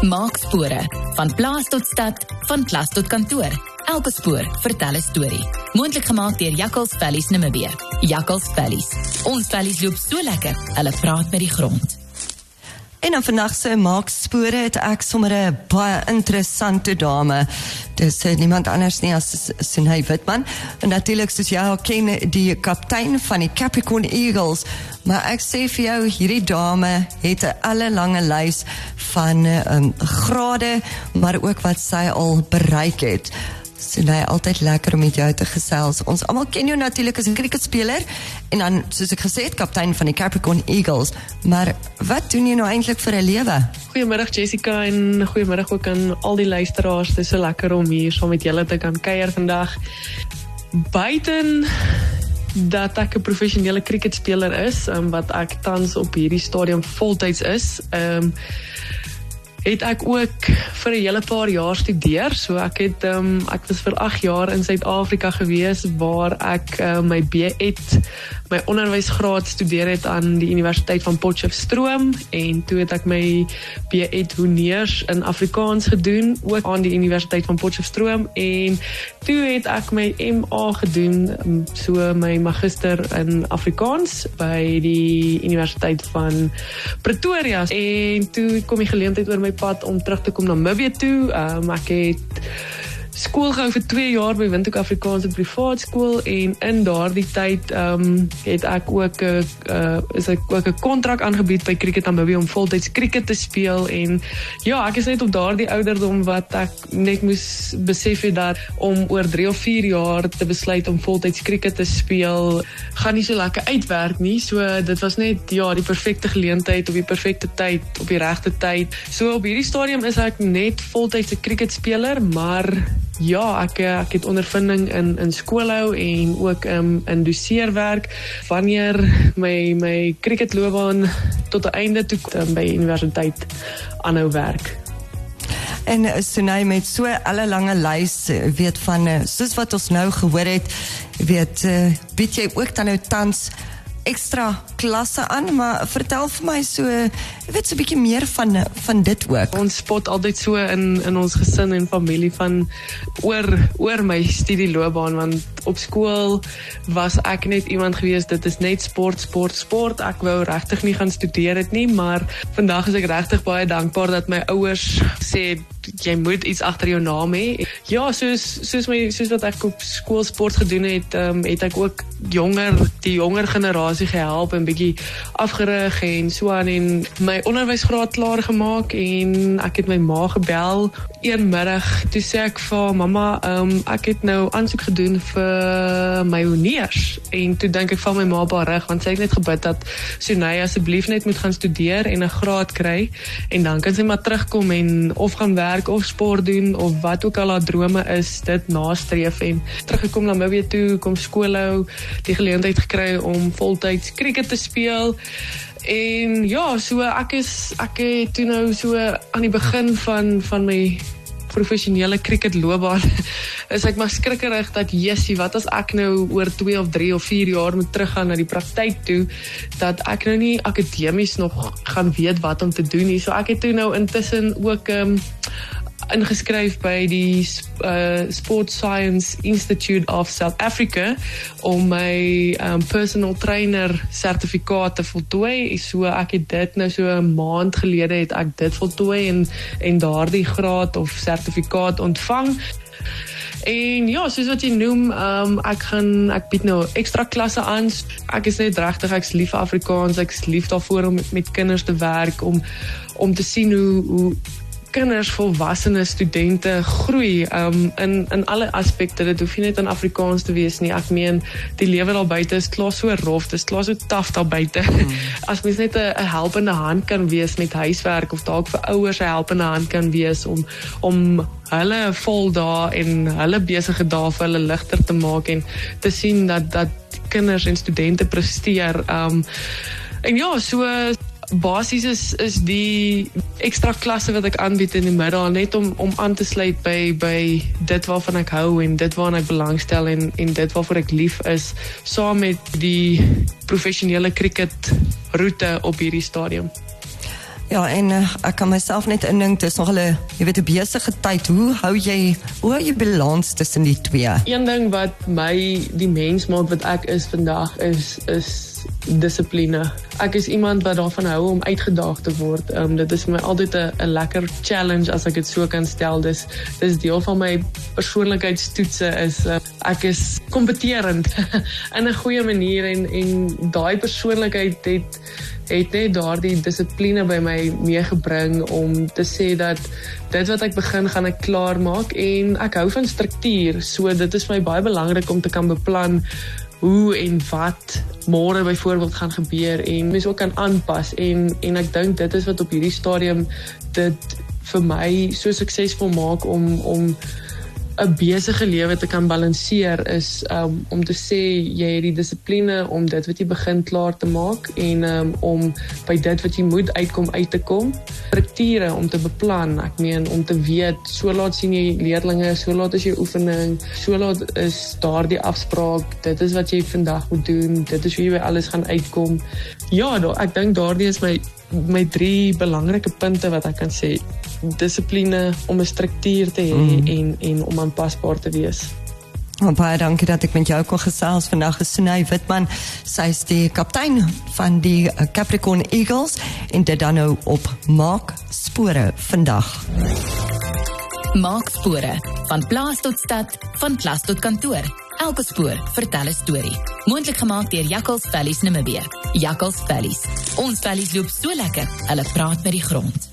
Maak spore, van plaas tot stad, van klas tot kantoor. Elke spoor vertel 'n storie. Moontlik gemaak deur Jakkals Valleys Namibië. Jakkals Valleys. Ons valleys loop so lekker, hulle praat met die grond. En dan vandag se Maak spore het ek sommer 'n baie interessante dame. Dis niemand anders nie as Sunay Witman. En natuurlik soos jy al ken, die kaptein van die Capricorn Eagles. Maar ek sê vir jou, hierdie dame het 'n ellelange lys van grade, maar ook wat sy al bereik het. Sunay, altyd lekker om met jou te gesels. Ons almal ken jou natuurlik as 'n cricketspeler en dan, soos ek gesê het, kaptein van die Capricorn Eagles. Maar wat doen jy nou eintlik vir 'n lewe? Goeiemiddag Jessica en goeiemiddag ook aan al die luisteraars. Dit is so lekker om hier saam met julle te kan kuier vandag. Buiten dat ek 'n professionele cricketspeler is, wat ek tans op hierdie stadium voltyds is, het ek ook vir 'n hele paar jaar studeer. So ek was vir 8 jaar in Suid-Afrika gewees waar ek my B.Ed, my onderwysgraad studeer het aan die Universiteit van Potchefstroom en toe het ek my B.Ed Honneurs in Afrikaans gedoen, ook aan die Universiteit van Potchefstroom en toe het ek my MA gedoen, so my magister in Afrikaans by die Universiteit van Pretoria en toe kom die geleentheid oor my pad om terug te kom na Namibië toe. Ek het skool gehou vir 2 jaar by Windhoek Afrikaanse Privaat Skool en in daardie tyd het ek ook is ek ook 'n kontrak aangebied by Cricket Namibië om voltyds cricket te speel en ja, ek is net op daardie ouderdom wat ek net moes besef het dat om oor 3 of 4 jaar te besluit om voltyds cricket te speel gaan nie so lekker uitwerk nie, so dit was net ja, die perfekte geleentheid op die perfekte tyd, op die regte tyd. So op hierdie stadium is ek net voltydse cricketspeler, maar ja, ek het ondervinding in skoolhou en ook in doseerwerk. Wanneer my cricketloopbaan tot 'n einde toe by universiteit aanhou werk. En Sunay, met so 'n ellelange lys, weet van, soos wat ons nou gehoor het, bied jy ook dan nou tans extra klasse aan, maar vertel vir my so 'n bietjie meer van dit ook. Ons spot altyd so in ons gesin en familie van oor my studieloopbaan, want op skool was ek net iemand gewees, dit is net sport. Ek wou regtig nie gaan studeer het nie, maar vandag is ek regtig baie dankbaar dat my ouers sê jy moet iets agter jou naam hê. Ja, soos wat ek op skool sport gedoen het, het ek ook die jonger generasie gehelp en bietjie afgerig en so aan en my onderwysgraad klaar gemaak en ek het my ma gebel een middag, toe sê ek vir mamma, ek het nou aansoek gedoen vir my honneurs en toe dink ek van my ma berig, want sy het net gebid dat Sunay asseblief net moet gaan studeer en 'n graad kry en dan kan sy maar terugkom en of gaan werk of sport doen of wat ook al haar drome is, dit nastreef en teruggekom na Namibië toe, kom skoolhou, die geleentheid gekry om voltyds cricket te speel en ja, so ek het toe nou so aan die begin van my professionele cricketloopbaan is ek maar skrikkerig dat jessie, wat as ek nou oor 2 of 3 of 4 jaar moet teruggaan na die praktyk toe, dat ek nou nie akademies nog gaan weet wat om te doen nie, so ek het toe nou intussen ook ingeskryf by die Sport Science Institute of South Africa om my personal trainer sertifikaat te voltooi. So ek het dit nou so 'n maand gelede het ek dit voltooi en daardie graad of sertifikaat ontvang. En ja, soos wat jy noem, ek bied nou ekstra klasse aan. Ek is net regtig, ek's lief vir Afrikaans, ek's lief daarvoor om met kinders te werk, om te sien hoe kinders, volwassene studente groei in alle aspekte. Dit hoef nie net in Afrikaans te wees nie. Ek meen, die lewe daar buite is klaar so rof, dit is klaar so taaf daar buite. As mens net 'n helpende hand kan wees met huiswerk of dalk vir ouers 'n helpende hand kan wees om hulle vol dae en hulle besige dae vir hulle ligter te maak en te sien dat kinders en studente presteer. En ja, so basies is die ekstra klasse wat ek aanbied in die middag net om aan te sluit by dit waarvan ek hou en dit waarna ek belangstel en dit waarvoor ek lief is, saam met die professionele cricket roete op hierdie stadium. Ja, en ek kan myself net indink, dit is nog 'n besige tyd. Hoe hou jy balans tussen die twee? Een ding wat my die mens maak wat ek is vandag is dissipline. Ek is iemand wat daarvan hou om uitgedaag te word. Dit is vir my altyd 'n lekker challenge as ek dit so kan stel. Dis deel van my persoonlikheidstoetse is ek is kompeterend in 'n goeie manier en daai persoonlikheid het net daardie dissipline by my meegebring om te sê dat dit wat ek begin gaan ek klaar maak en ek hou van struktuur. So dit is vir my baie belangrik om te kan beplan hoe en wat môre byvoorbeeld gaan gebeur en mens ook kan aanpas en ek dink dit is wat op hierdie stadium dit vir my so suksesvol maak om 'n besige lewe te kan balanseer is om te sê jy het die dissipline om dit wat jy begin klaar te maak en om by dit wat jy moet uitkom uit te kom. Strukture om te beplan, ek meen om te weet, so laat sien jy leerlinge, so laat is jou oefening, so laat is daardie afspraak, dit is wat jy vandag moet doen, dit is hoe jy by alles gaan uitkom. Ja, ek dink daardie is my 3 belangrike punte wat ek kan sê. Dissipline, om 'n struktuur te hê en om aanpasbaar te wees. Baie dankie dat ek met jou kon gesels. Vandag is Sunay Witman. Sy is die kaptein van die Capricorn Eagles en dit dan nou op Maak Spore vandag. Maak spore, van plaas tot stad, van klas tot kantoor. Elke spoor vertel 'n storie. Moontlik gemaak deur Jakkals Valleys Namibië. Jakkals Valleys. Ons valleys loop so lekker, hulle praat met die grond.